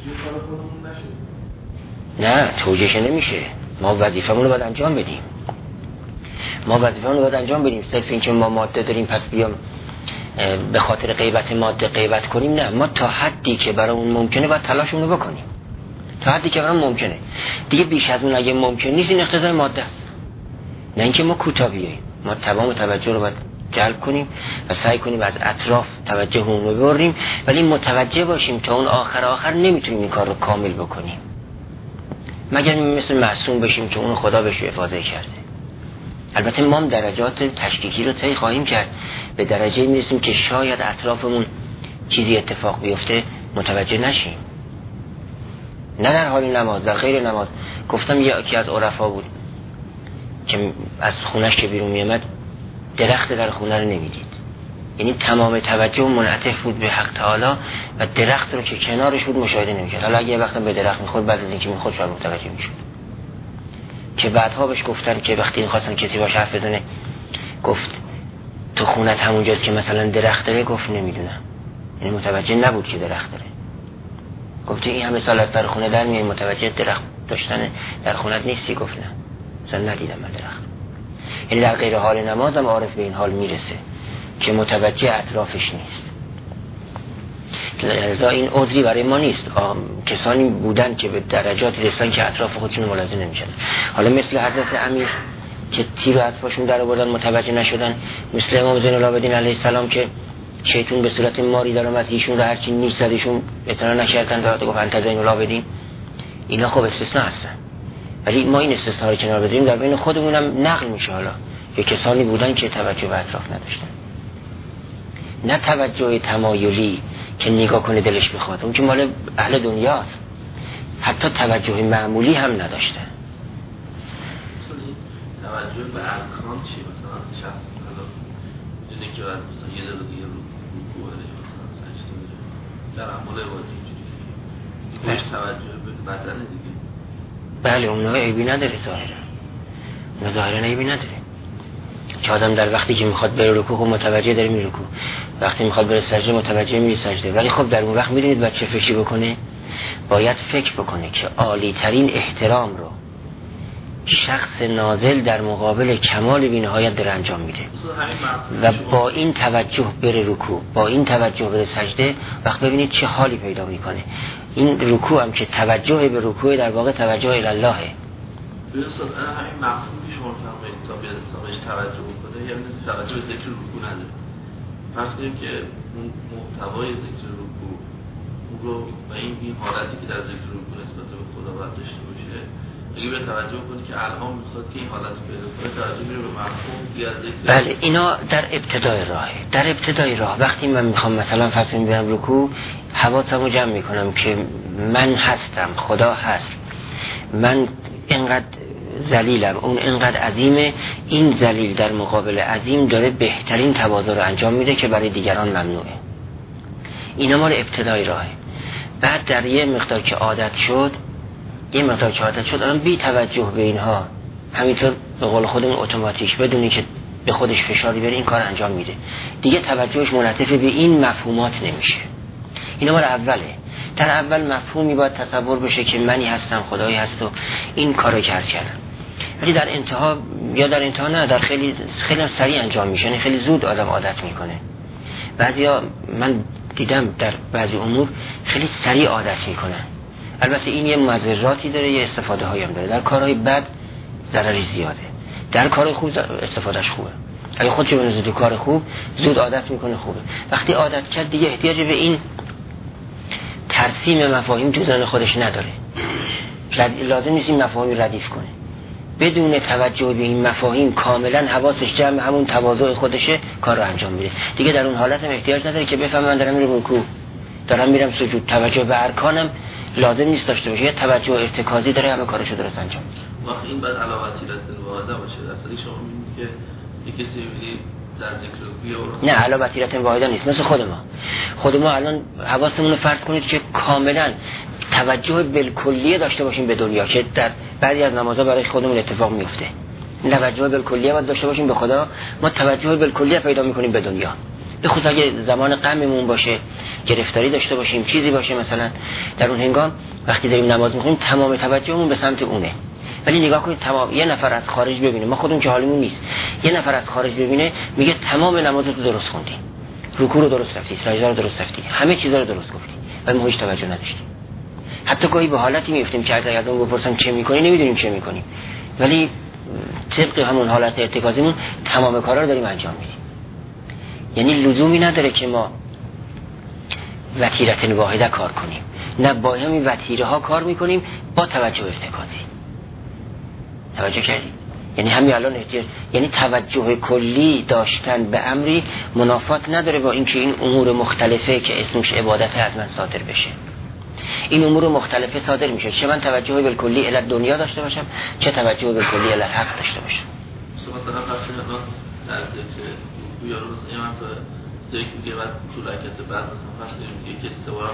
نه توجیهش نمیشه. ما وظیفمون رو باید انجام بدیم. ما وظیفمون رو باید انجام بدیم. صرف این که ما ماده داریم پس بیام به خاطر غیبت ماده غیبت کنیم، نه. ما تا حدی که برای اون ممکنه باید تلاشمون رو بکنیم، تا حدی که برای اون ممکنه. دیگه بیش از اون اگه ممکن نیست این اقتضای ماده است. نه اینکه ما کوتاه بیاییم. ما تمام توجه رو باید جلب کنیم و سعی کنیم از اطراف توجهمون رو ببریم، ولی متوجه باشیم تا اون آخر آخر نمیتونیم این کار رو کامل بکنیم مگر مثل معصوم بشیم که اون خدا بهش افاضه کرده. البته ما هم درجات تشکیکی رو طی خواهیم کرد، به درجه میرسیم که شاید اطرافمون چیزی اتفاق بیفته متوجه نشیم. نه در حال نماز، در غیر نماز. گفتم یکی از عرفا بود که از خونش که بیرون میامد درخت در خونه رو نمیدید، یعنی تمام توجه منعطف بود به حق تعالی و درخت رو که کنارش بود مشاهده نمیکرد. حالا اگه یه وقت به درخت میخورد بعد از اینکه میخورد شاید متوجه میشد. که بعدها بهش گفتن که وقتی میخواستن کسی باش حرف بزنه گفت تو خونت همونجاست که مثلا درخت داره؟ گفت نمیدونم. یعنی متوجه نبود که درخت داره. گفت این همه سال از در خونه در میای متوجه درخت داشتن در خونت نیستی؟ گفت نه مثلا ندیدم من درخت. یعنی در غیر حال نماز هم عارف به این حال میرسه که متوجه اطرافش نیست. لذا این عذری برای ما نیست. کسانی بودن که به درجات رسیدن که اطراف خودشون ملاحظه نمیشن. حالا مثل حضرت امیر که تیر از پاشون در آوردن متوجه نشدن، مثل امام زین العابدین علیه السلام که شیطان به صورت ماری در اومد ایشون رو هرچی نیست ایشون اعتنا نکردن و گفت انت زین العابدین. اینا خب استثناء هستن، ولی ما این استثناء رو کنار بذاریم در بین خودمون هم نقل میشه حالا که کسانی بودن که توجه به اطراف نداشتن. نه توجه تمایلی که نگاه کنه دلش بخواد، اون که مال اهل دنیاست. حتی توجه معمولی هم نداشته. توجه به ارکان چی؟ مثلا شخص حالا اینه که بعد مثلا یه دل دیگه رو کوهره مثلا سجده میره در اعمال عبادی اینجوری توجه به بدن دیگه. بله اونها عیبی نداره ظاهرا، اونها ظاهرا عیبی نداره که آدم در وقتی که میخواد بره رکوع خب متوجه داره میره رکوع، وقتی میخواد بره سجده متوجه میره سجده. ولی خب در اون وقت میدونید بعد چه فکری بکنه؟ باید فکر بکنه که عالی ترین احترام رو شخص نازل در مقابل کمال بی‌نهایت داره انجام میده و با این توجه بره رکوع، با این توجه بره سجده، وقت ببینید چه حالی پیدا میکنه. این رکوع هم که توجه به رکوع در واقع توجه الی الله. درست، همین مفهومی شما فرمایید تا بیاد بهش توجه بکنه، یعنی توجه به ذکر رکوع نداره. فرض کنیم که اون محتوای ذکر رکوع اون رو و این این حالتی که در ذکر رکوع نسبت به خدا باید داشته باشه، اگه به توجه کنید که الان میخواد که این حالت پیدا کنه، توجه میره به مفهوم دیگر ذکر. بله، اینا در ابتدای راهه. در ابتدای راه وقتی من میخوام مثلا فصل میبرم رکوع، حواسمو جمع میکنم که من هستم، خدا هست، من اینقدر ذلیلم، اون اینقدر عظیمه، این ذلیل در مقابل عظیم داره بهترین تواضع رو انجام میده که برای دیگران ممنوعه. اینا مال ابتدای راهه. بعد در یه مقدار که عادت شد، یه مقدار که عادت شد الان بی توجه به اینها، همینطور به قول خودمون اتوماتیک بدونی که به خودش فشاری بره این کار انجام میده، دیگه توجهش منعطف به این مفهومات نمیشه. اینا مال اوله. در اول مفهومی باید تصور بشه که منی هستم، خدایی هست و این کارو که هست کردم، ولی در انتها یا در انتها نه، در خیلی خیلی سریع انجام میشه، یعنی خیلی زود آدم عادت میکنه. بعضیا من دیدم در بعضی امور خیلی سریع عادت میکنن. البته این یه مضراتی داره، یه استفاده هایی هم داره. در کارهای بد ضرری زیاده، در کار خوب استفادهش خوبه. اگه خودش بنوزه تو کار خوب زود عادت میکنه خوبه. وقتی عادت کرد دیگه احتیاج به این ترسیم مفاهیم تو ذهن خودش نداره. لازم نیست این مفاهیم ردیف کنه. بدون توجه به این مفاهیم کاملا حواسش جمع همون تواضع خودشه، کار رو انجام میده. دیگه در اون حالت هم احتیاج نداره که بفهم من دارم میرم رکوع، دارم میرم سجود. توجه به ارکانم لازم نیست داشته باشه، یه توجه ارتکازی داره، همه کارشو درست انجام میده. وقتی این بعد علاوه وسیلت واحده باشه، اصلا شما میگید که یکی سیویلی در ذکر بیار. نه، علاوه وسیلت واحده نیست. مثل خود ما خود ما الان حواسمون رو فرض کنید که کاملا توجه بالکلیه داشته باشیم به دنیا، که در بعضی از نمازها برای خودمون اتفاق میفته. توجه بالکلیه باید داشته باشیم به خدا، ما توجه بالکلیه پیدا میکنیم به دنیا. به خصوص اگه زمان غممون باشه، گرفتاری داشته باشیم، چیزی باشه مثلا، در اون هنگام وقتی داریم نماز میخونیم تمام توجهمون به سمت اونه. ولی نگاه کنید تمام یه نفر از خارج ببینه، ما خودمون که حالیمون نیست، یه نفر از خارج ببینه میگه تمام نمازتو درست خوندی، رکوع رو درست رفتی، سجده رو درست رفتی، همه چیزا رو درست گفتی، ولی ما هیچ توجه نداشتیم. حتی گاهی به حالتی میفتیم که اگه از اون بپرسن چه میکنی نمیدونیم چه میکنیم، ولی طبق همون حالت ارتکازیمون تمام کارا رو داریم انجام میدیم. یعنی لزومی نداره که ما وتیره واحده کار کنیم، نه با همین وتیره ها کار میکنیم با توجه ارتکازی. توجه کردی؟ یعنی همین الان احتیاج، یعنی توجه کلی داشتن به امری منافات نداره با اینکه این امور مختلفه که اسمش عبادت از من صادر بشه. این امور مختلفه صادر میشه، چه من توجه به کلی الی دنیا داشته باشم، چه توجه به کلی الی حق داشته باشم. مثلا فرض کنید در ذکر یا روز ایمان ذکر میگه بعد تو لکت بعد مثلا فرض کنید که استوار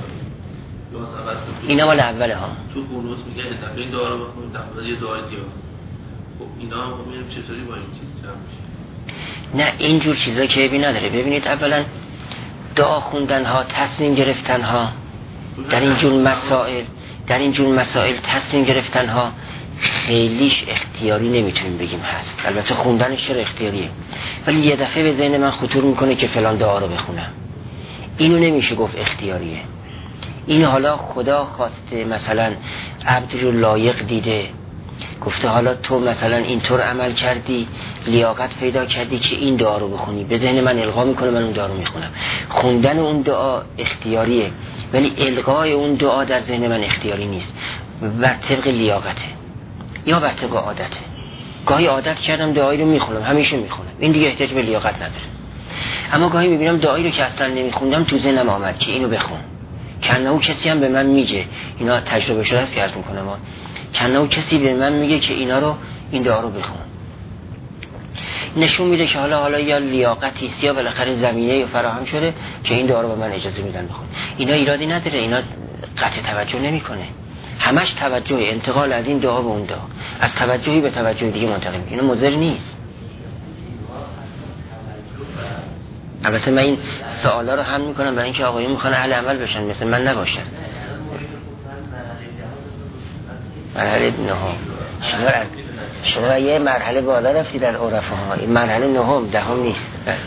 یا مثلا اینا مال اوله ها. تو قنوت میگه دفعه این دعا رو بخونید، دفعه یه دعای دیگه. خب اینا هم میگم چطوری با این چیز جمع میشه؟ نه اینجور چیزا که عیبی نداره. ببینید اولا دعا خوندن ها، تصمیم گرفتن ها در این جور مسائل، در این جور مسائل تصمیم گرفتن ها خیلیش اختیاری نمیتونیم بگیم هست. البته خوندنش چرا اختیاریه، ولی یه دفعه به ذهن من خطور میکنه که فلان دعا رو بخونم، اینو نمیشه گفت اختیاریه. این حالا خدا خواسته، مثلا عبد رو لایق دیده، گفته حالا تو مثلا اینطور عمل کردی، لیاقت پیدا کردی که این دعا رو بخونی، به ذهن من القا میکنه، من اون دعا رو میخونم. خوندن اون دعا اختیاریه، ولی القای اون دعا در ذهن من اختیاری نیست، بر طبق لیاقته یا بر طبق عادته. گاهی عادت کردم دعایی رو میخونم، همیشه میخونم، این دیگه احتیاج به لیاقت نداره. اما گاهی میبینم دعایی رو که اصلا نمیخوندم تو ذهنم آمد که اینو بخون، کنه کسی هم به من میگه، اینا تجربه شده است که عرض میکنم، کنه کسی به من میگه که اینا رو، این دعا رو بخون، نشون میده که حالا حالا یا لیاقتی است یا بالاخره زمینه فراهم شده که این دعا رو به من اجازه میدن بخون. اینا ایرادی نداره، اینا قطع توجه نمیکنه، همش توجه، انتقال از این دعا به اون دعا، از توجهی به توجه دیگه منتقل میشه، اینا مضر نیست. البته من این سوالا رو حل میکنم برای اینکه آقایون میخوان اهل عمل بشن، مثل من نباشن. مرحله نهم. شما شما یه مرحله بالا رفتی در عرفه ها، این مرحله نهم دهم نیست. بله.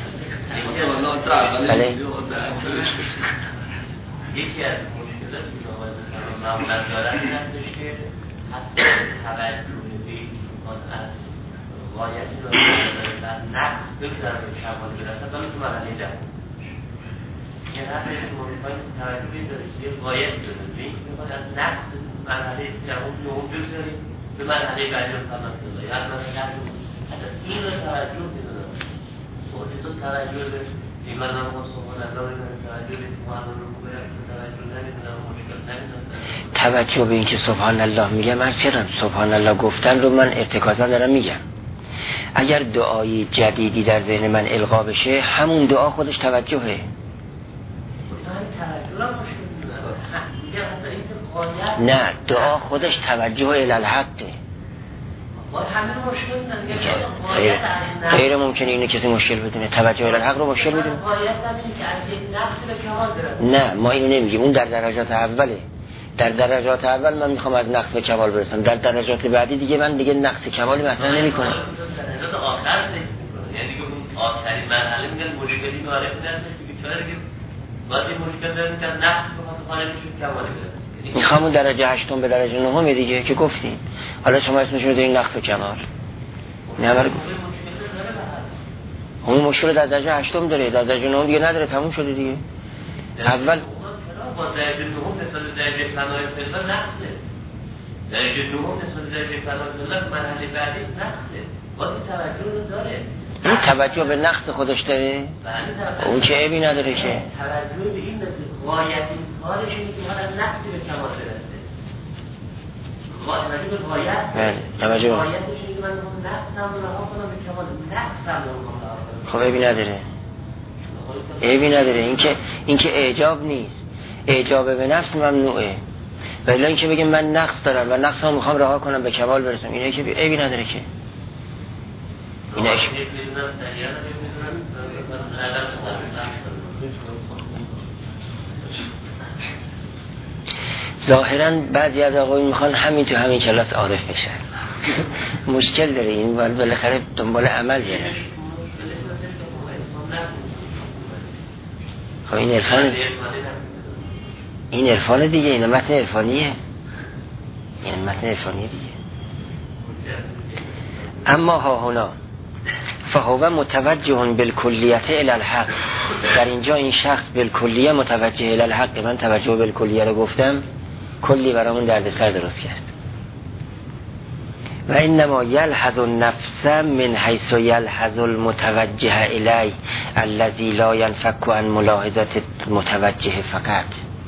یکی از مشکلاتی که معمولا دارن این هستش که حتی توجه به آن از غایتی را در نقص بگذارن به کمال برسن ولی تو مرحله ده که هر به مورد توجه بیداره که یه غایت داره به این که از نقص مرحله جمعون نهم بگذاریم به مرحله بعدی رو خواهد داره یا از مرحله حتی این رو توجه بیداره خودی تو توجه به ایمان هم سبحان الله رو توجه به معلوم رو توجه به این که سبحان الله میگه من چرا سبحان الله گفتن رو من ارتکازا دارم میگم. اگر دعایی جدیدی در ذهن من القا بشه همون دعا خودش توجهه. نه دعا خودش توجه الی الحقه. غیر ممکنه اینو کسی مشکل بدونه توجه الی الحق رو مشکل بدونه. نه ما اینو نمیگیم، اون در درجات اوله. در درجات اول من میخوام از نقص به کمال برسم، در درجات بعدی دیگه من دیگه نقص کمالی مثلا نمیکنم. درجات آخر یعنی دیگه اون آخرین مرحله میگن مشکلی داره نمیشه که چرا دیگه بعد این مشکل داره که نقص بخواد خاله میشه کمال برسه. میخوام اون درجه هشتم به درجه نهم دیگه که گفتین. حالا شما اسمش رو دارین نقص و کمال. نه ولی اون مشکل در درجه هشتم داره، در درجه نهم دیگه نداره، تموم شده دیگه. اول با درجه نهم مثل درجه فنای فعلا نقصه. درجه نهم مثل درجه فنای فعلا مرحله بعدی نقصه. واسه توجه رو داره. این توجه به نقص خودش داره؟ اون که عیبی نداره که. توجه به این مثل غایتی کارش اینه که حالا نقصی به کمال برسه. توجه به غایت. بله، توجه. غایتش اینه که من نقصم رو رها کنم به کمال، نقصم رو رها کنم. خب عیبی نداره. عیبی نداره. این که این که اعجاب نیست. اعجاب به نفس ممنوعه. ولی اینکه بگم من نقص دارم و نقصم میخوام رها کنم به کمال برسم، اینه که عیبی نداره که. اینه که ظاهراً بعضی از آقایون میخوان همین تو همین کلاس عارف بشن. مشکل داره این، ولی بالاخره دنبال عمل بره. خب این عرفان این عرفان دیگه، این متن عرفانیه، این متن عرفانیه دیگه. اما ها هنا فهو متوجه بالکلیت الی الحق. در اینجا این شخص بالکلیه متوجه الی الحق. من توجه بالکلیه رو گفتم، کلی برامون دردسر درست کرد. و انما یلحظ النفس من حیث یلحظ المتوجه الی الذی لا ينفك عن ملاحظه المتوجه فقط.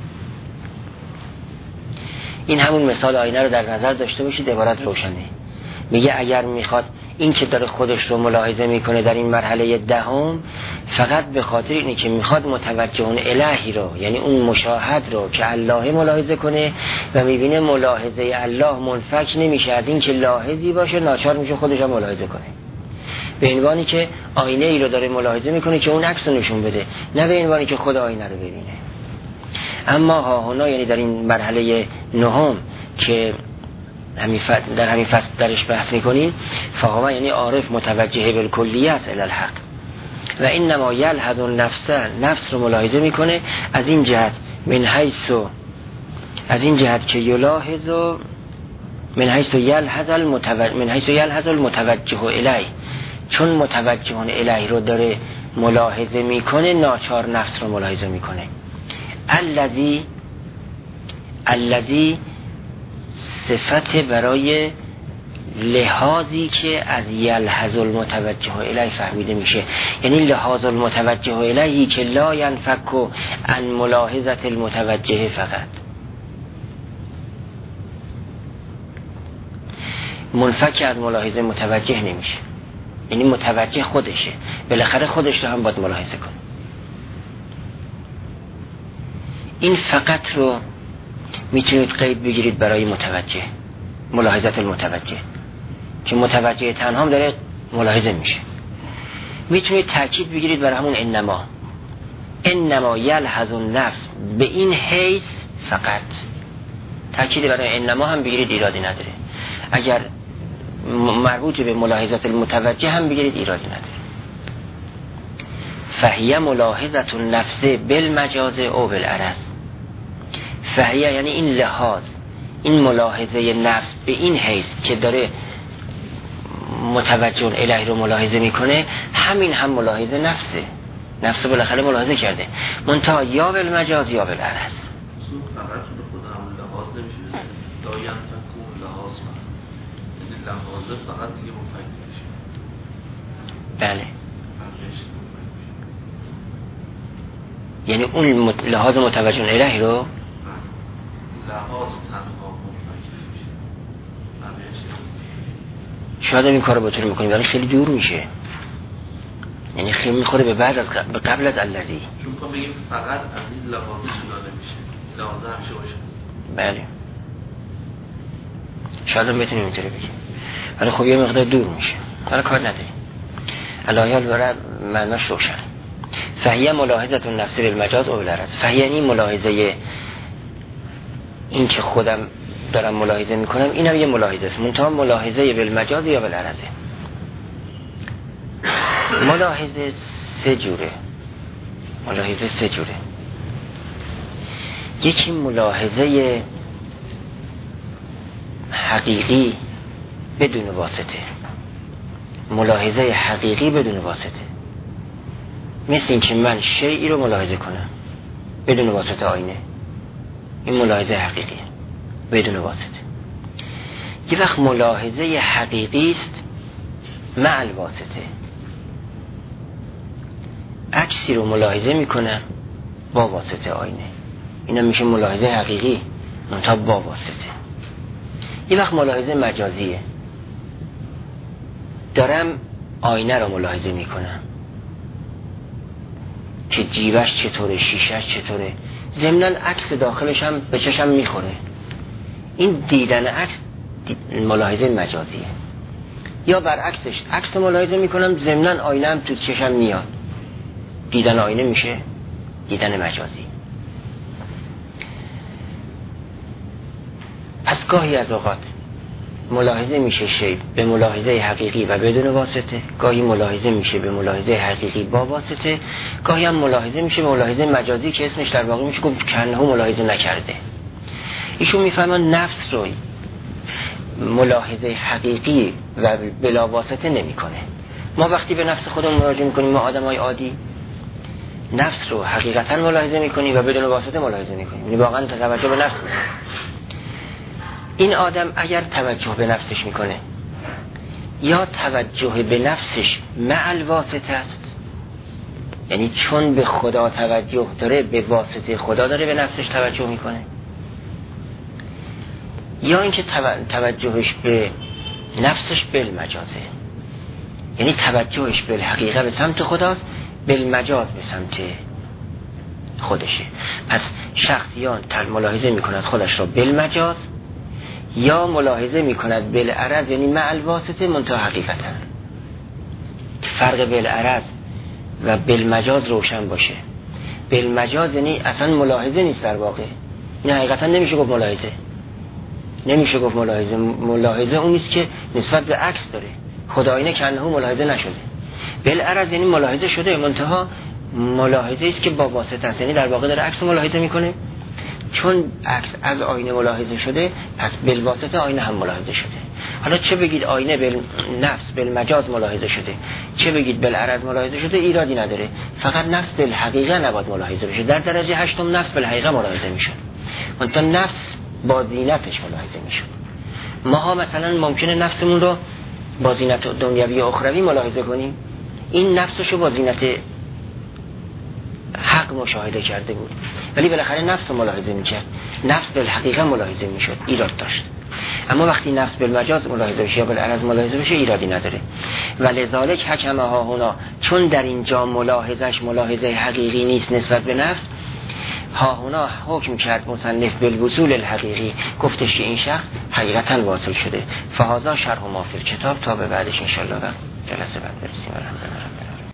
این همون مثال آینه رو در نظر داشته باشید، عبارت روشنه. میگه اگر میخواد این که داره خودش رو ملاحظه میکنه در این مرحله دهم، فقط به خاطر اینه که میخواد متوجه اون الهی رو، یعنی اون مشاهد رو که الله ملاحظه کنه و میبینه ملاحظه الله منفک نمیشه از این که لاحظی باشه، ناچار میشه خودش رو ملاحظه کنه. به عنوانی که آینه ای رو داره ملاحظه میکنه که اون عکس رو نشون بده، نه به عنوانی که خود آینه رو ببینه. اما ها هنا یعنی در این مرحله نهم که همین فصل در همین فصل درش بحث میکنیم، فهو یعنی عارف متوجه بالکلیت الی الحق و انما یلحظ النفس، نفس رو ملاحظه میکنه از این جهت من حیث از این جهت که یلاحظ من حیث یلحظ المتوجه من حیث یلحظ المتوجه الی، چون متوجه الی رو داره ملاحظه میکنه ناچار نفس رو ملاحظه میکنه. الذی الذی صفت برای لحاظی که از یلحظ المتوجه الی فهمیده میشه، یعنی لحاظ المتوجه الی که لا ینفک عن ملاحظه المتوجه فقط، منفک از ملاحظه متوجه نمیشه، یعنی متوجه خودشه، بالاخره خودش رو هم باید ملاحظه کنه. این فقط رو میتونید قید بگیرید برای متوجه، ملاحظت المتوجه، که متوجه تنها هم داره ملاحظه میشه. میتونید تاکید بگیرید برای همون انما، انما یلحظ النفس به این حیث فقط، تاکید برای انما هم بگیرید ایرادی نداره. اگر مربوط به ملاحظات المتوجه هم بگیرید ایرادی نداره. فهیه ملاحظت النفس بالمجاز او بالعرض. فهیه یعنی این لحاظ، این ملاحظه نفس به این حیث که داره متوجه الیه رو ملاحظه میکنه، همین هم ملاحظه نفسه. نفس بالاخره ملاحظه کرده، منتها یا بالمجاز یا بالعرض. فقط رو خود هم لحاظ نمیشه، دایم تکون لحاظ من، یعنی لحاظه فقط دیگه مفید میشه. بله، یعنی اون لحاظ متوجه الیه رو لحاظ تنها مفید میشه. شاید این کار رو بطور میکنیم ولی خیلی دور میشه، یعنی خیلی میخوره به بعد از به قبل از الذی. چون که بگیم فقط از این لحاظه جدا نمیشه، لحاظه همیشه باشه. بله، شاید هم بتونیم اینطوری بگیم ولی خب یه مقدار دور میشه، حالا کار نداریم. الایال برای معناش روشن. فهیه ملاحظت النفس بالمجاز او بالعرض. فهیه یعنی ملاحظه این که خودم دارم ملاحظه میکنم، اینم یه ملاحظه است، منتها ملاحظه بالمجاز یا بالعرض. ملاحظه سه جوره. ملاحظه سه جوره. یکی ملاحظه حقیقی بدون واسطه. ملاحظه حقیقی بدون واسطه، مثل این که من شیئی رو ملاحظه کنم بدون واسطه آینه، این ملاحظه حقیقیه بدون واسطه. یه وقت ملاحظه حقیقی است مع الواسطه، عکسی رو ملاحظه میکنم با واسطه آینه، اینا میشه ملاحظه حقیقی منتها با واسطه. یه وقت ملاحظه مجازیه، دارم آینه رو ملاحظه میکنم که جیبش چطوره، شیشش چطوره، ضمناً عکس داخلش هم به چشم میخوره، این دیدن عکس ملاحظه مجازیه. یا برعکسش عکس ملاحظه میکنم ضمناً آینه هم تو چشم میاد، دیدن آینه میشه دیدن مجازی. پس گاهی از اوقات ملاحظه میشه شی به ملاحظه حقیقی و بدون واسطه، گاهی ملاحظه میشه به ملاحظه حقیقی با واسطه، گاهی هم ملاحظه میشه به ملاحظه مجازی که اسمش در واقع میشه گفت کنه ملاحظه نکرده. ایشون میفهمن نفس رو ملاحظه حقیقی و بلا واسطه نمیکنه. ما وقتی به نفس خودمون مراجعه میکنیم، ما آدمای عادی نفس رو حقیقتا ملاحظه میکنیم و بدون واسطه ملاحظه میکنیم، یعنی واقعا توجه به نفس میکنیم. این آدم اگر توجه به نفسش میکنه یا توجه به نفسش مع الواسطه است، یعنی چون به خدا توجه داره به واسطه خدا داره به نفسش توجه میکنه، یا اینکه توجهش به نفسش بالمجازه، یعنی توجهش به حقیقت به سمت خداست، بالمجاز به سمت خودشه. پس شخصیان تل ملاحظه میکند خودش را بالمجاز یا ملاحظه میکند بالعرض، یعنی مع الواسطه منتها حقیقتا. فرق بالعرض و بالمجاز روشن باشه. بالمجاز یعنی اصلا ملاحظه نیست در واقع، این حقیقتا نمیشه گفت ملاحظه، نمیشه گفت ملاحظه. ملاحظه اون نیست که نسبت به عکس داره، خدایینه کنه ملاحظه نشده. بالعرض یعنی ملاحظه شده منتها ملاحظه است که با واسطه است، یعنی در واقع داره عکس ملاحظه میکنه، چون عکس از آینه ملاحظه شده پس بالواسطه آینه هم ملاحظه شده. حالا چه بگید آینه بال نفس بالمجاز ملاحظه شده، چه بگید بالعرض ملاحظه شده، ایرادی نداره، فقط نفس بالحقیقه نباید ملاحظه بشه. در درجه هشتم نفس بالحقیقه ملاحظه میشه، منتها نفس با زینتش ملاحظه میشه. ماها مثلا ممکنه نفسمون رو با زینت دنیوی و اخروی ملاحظه کنیم، این نفسشو با زینت حق مشاهده کرده بود ولی بالاخره نفس رو ملاحظه میکرد، نفس بالحقیقه ملاحظه میشد، ایراد داشت. اما وقتی نفس بالمجاز ملاحظه بشه یا بالعرض ملاحظه بشه ایرادی نداره. ولذالک حکم ها هنا، چون در اینجا ملاحظش ملاحظه حقیقی نیست نسبت به نفس، ها هنا حکم کرد مصنف بالوصول الحقیقی، گفتش که این شخص حقیقتا واصل شده. فهذا شرح ما فی الکتاب، تا به بعدش انشالله و جلسه بعد برسیم.